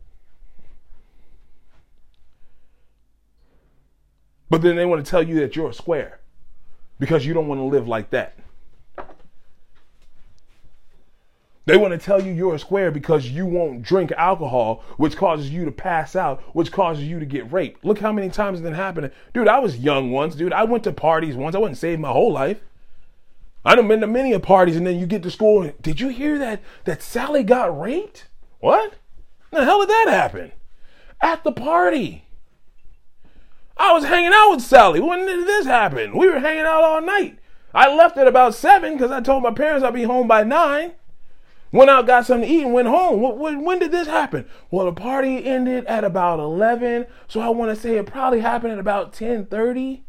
S1: But then they want to tell you that you're a square because you don't want to live like that. They want to tell you you're a square because you won't drink alcohol, which causes you to pass out, which causes you to get raped. Look how many times that happened. Dude, I was young once, dude. I went to parties once. I wasn't saved my whole life. I done been to many of parties, and then you get to school and, did you hear that Sally got raped? What? The hell did that happen? At the party. I was hanging out with Sally. When did this happen? We were hanging out all night. I left at about 7 because I told my parents I'd be home by 9. Went out, got something to eat, and went home. When did this happen? Well, the party ended at about 11, so I want to say it probably happened at about 10:30.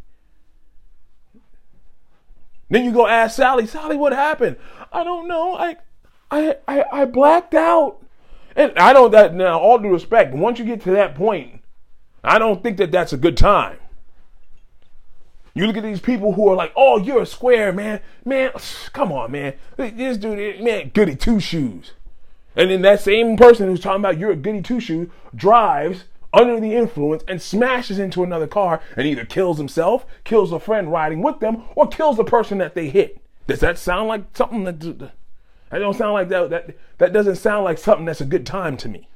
S1: Then you go ask Sally, what happened? I don't know. I blacked out. And I don't, that now, all due respect, once you get to that point, I don't think that that's a good time. You look at these people who are like, oh, you're a square, man. Man, come on, man. This dude, man, goody two shoes. And then that same person who's talking about you're a goody two shoe drives under the influence and smashes into another car and either kills himself, kills a friend riding with them, or kills the person that they hit. Does that sound like something that don't sound like that? That doesn't sound like something that's a good time to me.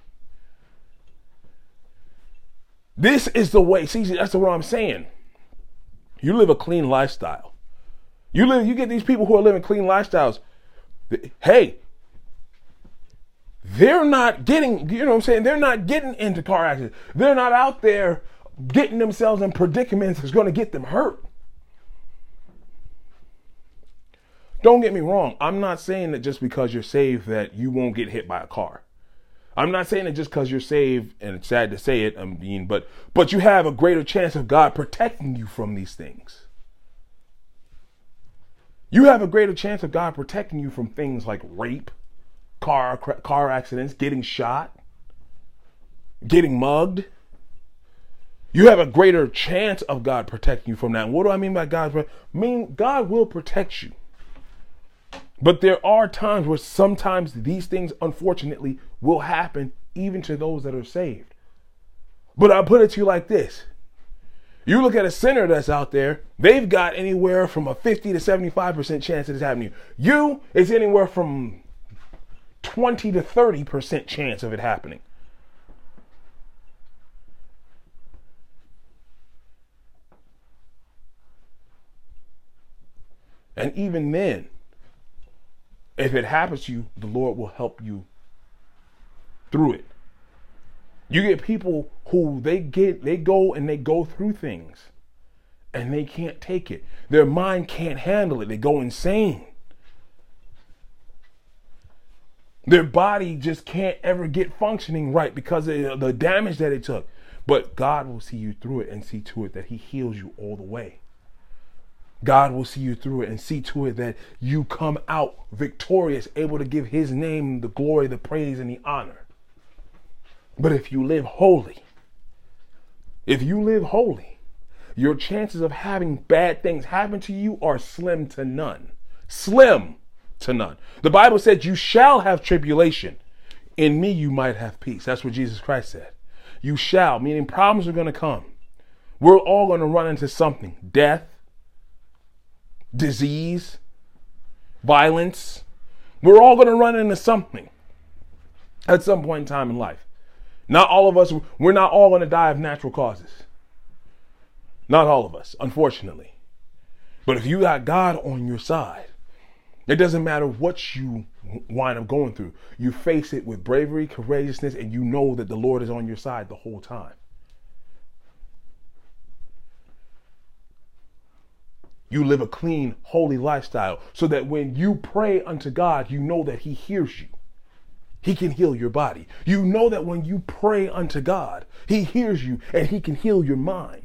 S1: This is the way. See, that's what I'm saying. You live a clean lifestyle. You get these people who are living clean lifestyles. Hey, they're not getting, you know what I'm saying? They're not getting into car accidents. They're not out there getting themselves in predicaments that's going to get them hurt. Don't get me wrong. I'm not saying that just because you're saved that you won't get hit by a car. I'm not saying that just because you're saved, and it's sad to say it, but you have a greater chance of God protecting you from these things. You have a greater chance of God protecting you from things like rape, car accidents, getting shot, getting mugged. You have a greater chance of God protecting you from that. And what do I mean by God? I mean, God will protect you. But there are times where sometimes these things, unfortunately, will happen even to those that are saved. But I put it to you like this. You look at a sinner that's out there, they've got anywhere from a 50 to 75% chance of this happening to you. It's anywhere from 20 to 30% chance of it happening. And even then, if it happens to you, the Lord will help you through it. You get people who they go through things and they can't take it. Their mind can't handle it. They go insane. Their body just can't ever get functioning right because of the damage that it took. But God will see you through it and see to it that he heals you all the way. God will see you through it and see to it that you come out victorious, able to give his name the glory, the praise, and the honor. But if you live holy, your chances of having bad things happen to you are slim to none. Slim to none. The Bible said you shall have tribulation. In me you might have peace. That's what Jesus Christ said. You shall, meaning problems are going to come. We're all going to run into something. Death, disease, violence. We're all going to run into something at some point in time in life. Not all of us, we're not all going to die of natural causes. Not all of us, unfortunately. But if you got God on your side, it doesn't matter what you wind up going through. You face it with bravery, courageousness, and you know that the Lord is on your side the whole time. You live a clean, holy lifestyle so that when you pray unto God, you know that he hears you. He can heal your body. You know that when you pray unto God, he hears you and he can heal your mind.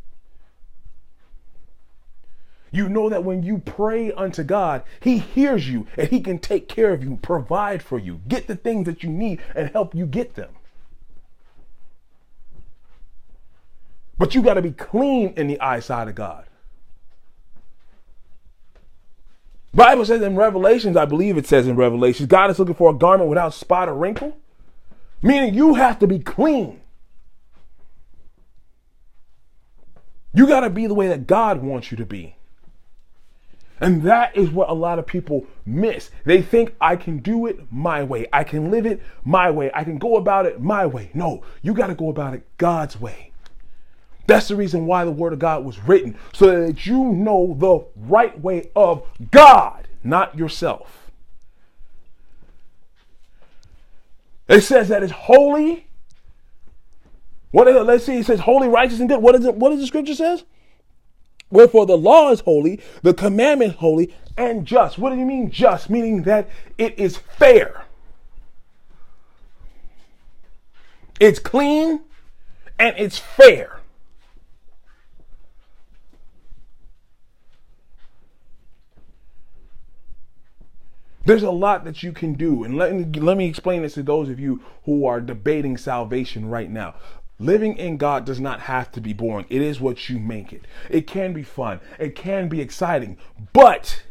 S1: You know that when you pray unto God, he hears you and he can take care of you, provide for you, get the things that you need and help you get them. But you got to be clean in the eyesight of God. Bible says in Revelations, I believe it says in Revelations, God is looking for a garment without spot or wrinkle. Meaning you have to be clean. You got to be the way that God wants you to be. And that is what a lot of people miss. They think I can do it my way. I can live it my way. I can go about it my way. No, you got to go about it God's way. That's the reason why the word of God was written, so that you know the right way of God, not yourself. It says that it's holy. Let's see, it says holy, righteous, and good. What does the scripture says? Wherefore the law is holy, the commandment holy, and just. What do you mean just? Meaning that it is fair. It's clean and it's fair. There's a lot that you can do. And let me explain this to those of you who are debating salvation right now. Living in God does not have to be boring. It is what you make it. It can be fun. It can be exciting. But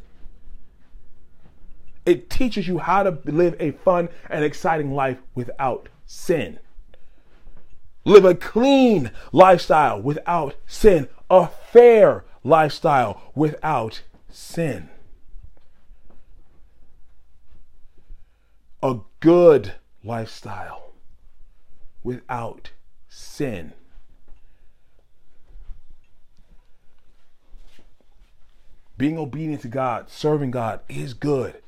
S1: it teaches you how to live a fun and exciting life without sin. Live a clean lifestyle without sin. A fair lifestyle without sin. A good lifestyle without sin. Being obedient to God, serving God is good.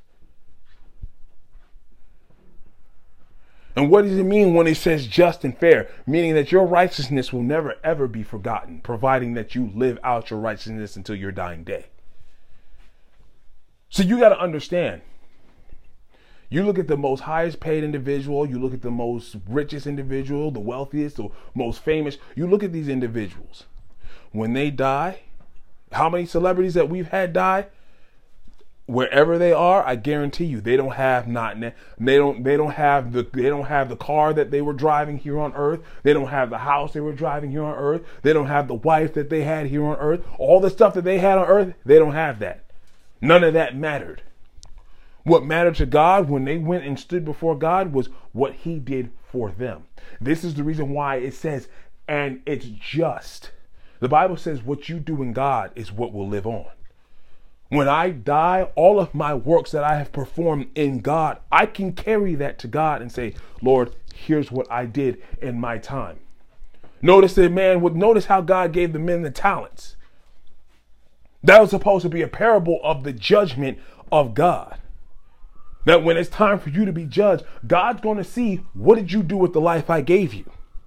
S1: And what does it mean when it says just and fair? Meaning that your righteousness will never ever be forgotten, providing that you live out your righteousness until your dying day. So you got to understand. You look at the most highest paid individual, you look at the most richest individual, the wealthiest, the most famous. You look at these individuals. When they die, how many celebrities that we've had die? Wherever they are, I guarantee you, they don't have the car that they were driving here on earth. They don't have the house they were driving here on earth. They don't have the wife that they had here on earth. All the stuff that they had on earth, they don't have that. None of that mattered. What mattered to God when they went and stood before God was what he did for them. This is the reason why it says, and it's just. The Bible says what you do in God is what will live on. When I die, all of my works that I have performed in God, I can carry that to God and say, Lord, here's what I did in my time. Notice how God gave the men the talents. That was supposed to be a parable of the judgment of God. That when it's time for you to be judged, God's going to see, what did you do with the life I gave you?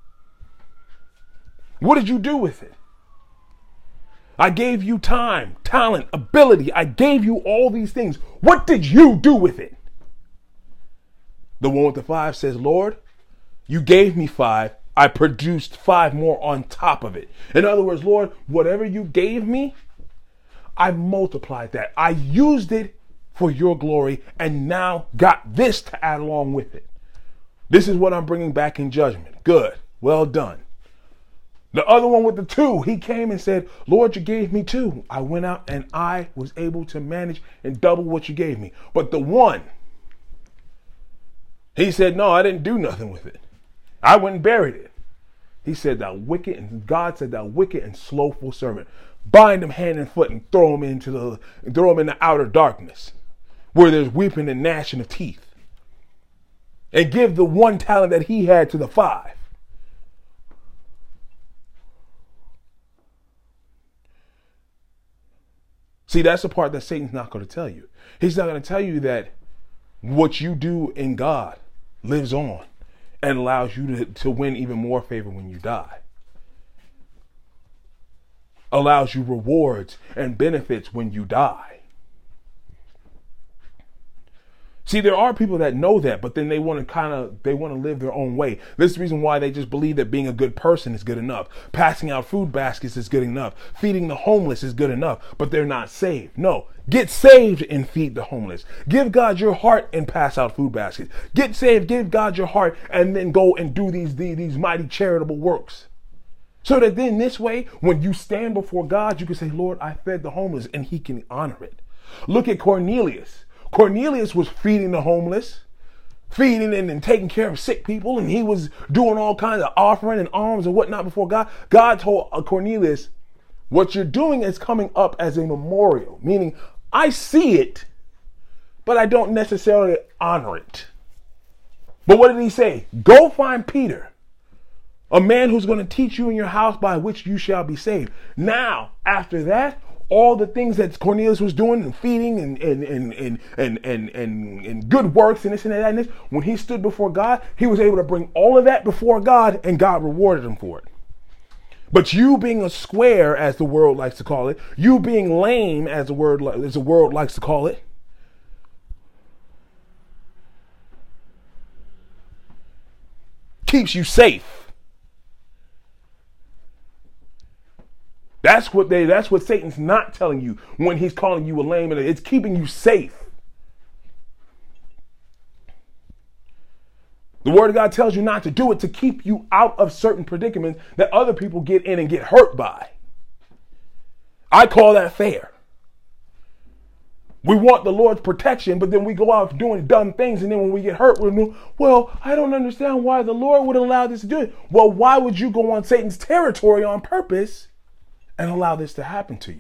S1: What did you do with it? I gave you time, talent, ability. I gave you all these things. What did you do with it? The one with the 5 says, Lord, you gave me 5. I produced 5 more on top of it. In other words, Lord, whatever you gave me, I multiplied that. I used it for your glory and now got this to add along with it. This is what I'm bringing back in judgment. Good. Well done. The other one with the 2, he came and said, Lord, you gave me 2. I went out and I was able to manage and double what you gave me. But the 1, he said, no, I didn't do nothing with it. I went and buried it. He said, thou wicked, and God said, thou wicked and slothful servant. Bind him hand and foot and throw him into the outer darkness where there's weeping and gnashing of teeth. And give the 1 talent that he had to the 5. See, that's the part that Satan's not going to tell you. He's not going to tell you that what you do in God lives on and allows you to win even more favor when you die. Allows you rewards and benefits when you die. See, there are people that know that, but then they want to live their own way. This is the reason why they just believe that being a good person is good enough. Passing out food baskets is good enough. Feeding the homeless is good enough, but they're not saved. No, get saved and feed the homeless. Give God your heart and pass out food baskets. Get saved, give God your heart, and then go and do these mighty charitable works. So that then this way, when you stand before God, you can say, Lord, I fed the homeless, and he can honor it. Look at Cornelius. Cornelius was feeding the homeless, feeding and taking care of sick people, and he was doing all kinds of offering and alms and whatnot before God. God told Cornelius, what you're doing is coming up as a memorial, meaning I see it, but I don't necessarily honor it. But what did he say? Go find Peter, a man who's going to teach you in your house by which you shall be saved. Now, after that, all the things that Cornelius was doing and feeding and good works and this and that and this, when he stood before God, he was able to bring all of that before God, and God rewarded him for it. But you being a square, as the world likes to call it, you being lame, as the world likes to call it, keeps you safe. That's what Satan's not telling you when he's calling you a lame, and it's keeping you safe. The word of God tells you not to do it, to keep you out of certain predicaments that other people get in and get hurt by. I call that fair. We want the Lord's protection, but then we go out doing dumb things, and then when we get hurt, well, I don't understand why the Lord would allow this to do it. Well, why would you go on Satan's territory on purpose and allow this to happen to you?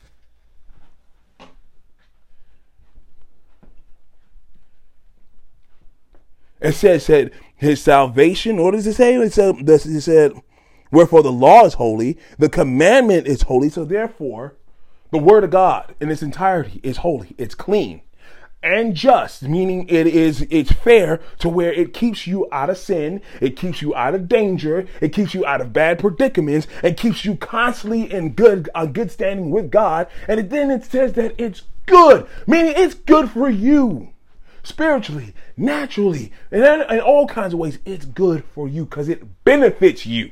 S1: It said his salvation. What does it say? It said, wherefore the law is holy, the commandment is holy. So therefore, the word of God in its entirety is holy. It's clean and just, meaning it's fair to where it keeps you out of sin, it keeps you out of danger, it keeps you out of bad predicaments, and keeps you constantly in good standing with God. And then it says that it's good, meaning it's good for you spiritually, naturally, and in all kinds of ways. It's good for you because it benefits you.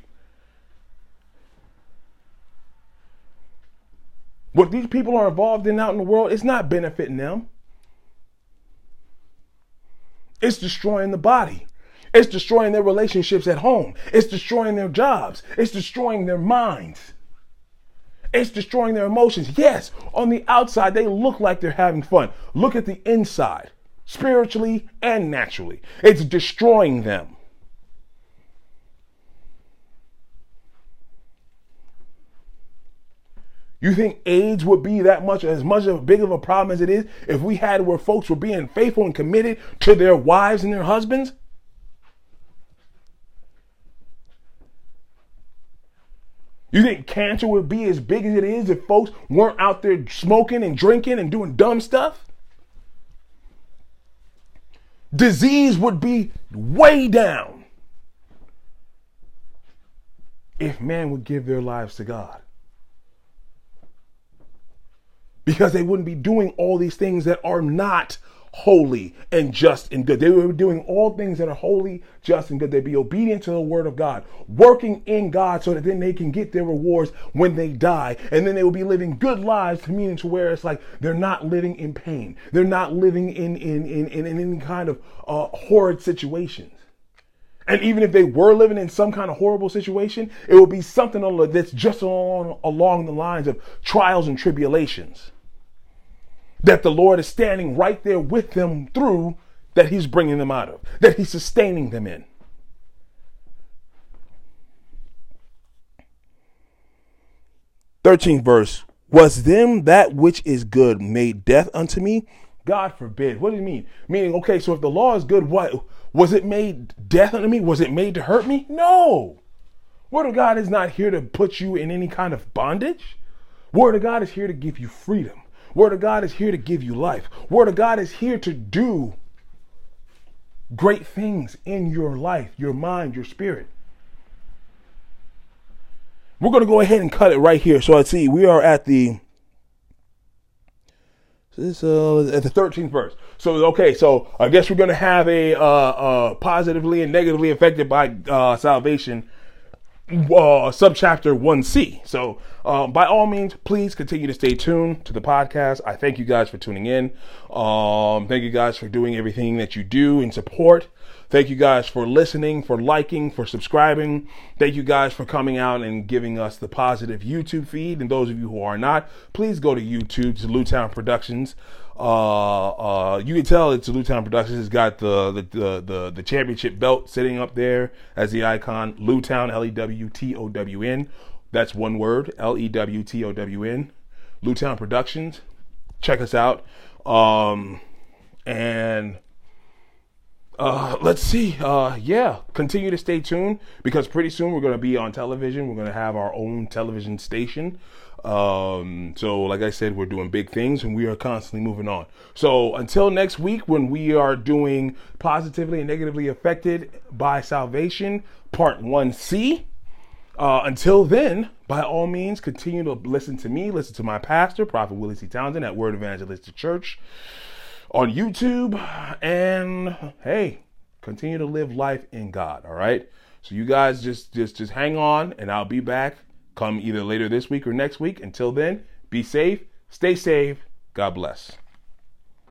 S1: What these people are involved in out in the world, it's not benefiting them. It's destroying the body. It's destroying their relationships at home. It's destroying their jobs. It's destroying their minds. It's destroying their emotions. Yes, on the outside, they look like they're having fun. Look at the inside, spiritually and naturally. It's destroying them. You think AIDS would be as much of a big of a problem as it is if we had where folks were being faithful and committed to their wives and their husbands? You think cancer would be as big as it is if folks weren't out there smoking and drinking and doing dumb stuff? Disease would be way down if man would give their lives to God. Because they wouldn't be doing all these things that are not holy and just and good. They would be doing all things that are holy, just and good. They'd be obedient to the word of God, working in God so that then they can get their rewards when they die. And then they will be living good lives, meaning to where it's like they're not living in pain. They're not living in any kind of horrid situations. And even if they were living in some kind of horrible situation, it will be something that's just along the lines of trials and tribulations that the Lord is standing right there with them through, that he's bringing them out of, that he's sustaining them in. Thirteenth verse, was them that which is good made death unto me? God forbid. What do you mean? Meaning, okay, so if the law is good, what? Was it made death unto me? Was it made to hurt me? No. Word of God is not here to put you in any kind of bondage. Word of God is here to give you freedom. Word of God is here to give you life. Word of God is here to do great things in your life, your mind, your spirit. We're going to go ahead and cut it right here. So let's see, we are at the 13th verse. So, okay, so I guess we're going to have a positively and negatively affected by salvation subchapter 1C. So by all means, please continue to stay tuned to the podcast. I thank you guys for tuning in. Thank you guys for doing everything that you do in support. Thank you guys for listening, for liking, for subscribing. Thank you guys for coming out and giving us the positive YouTube feed. And those of you who are not, please go to YouTube, to Lewtown Productions. You can tell it's Lewtown Productions. It's got the championship belt sitting up there as the icon. Lewtown, Lewtown. That's one word, Lewtown. Lewtown Productions. Check us out. Let's see. Continue to stay tuned, because pretty soon we're going to be on television. We're going to have our own television station. So like I said, we're doing big things and we are constantly moving on. So until next week, when we are doing positively and negatively affected by salvation, part 1C. Until then, by all means, continue to listen to me, listen to my pastor, Prophet Willie C. Townsend at Word Evangelistic Church on YouTube, and hey, continue to live life in God. All right. So you guys just hang on, and I'll be back come either later this week or next week. Until then, be safe, stay safe. God bless.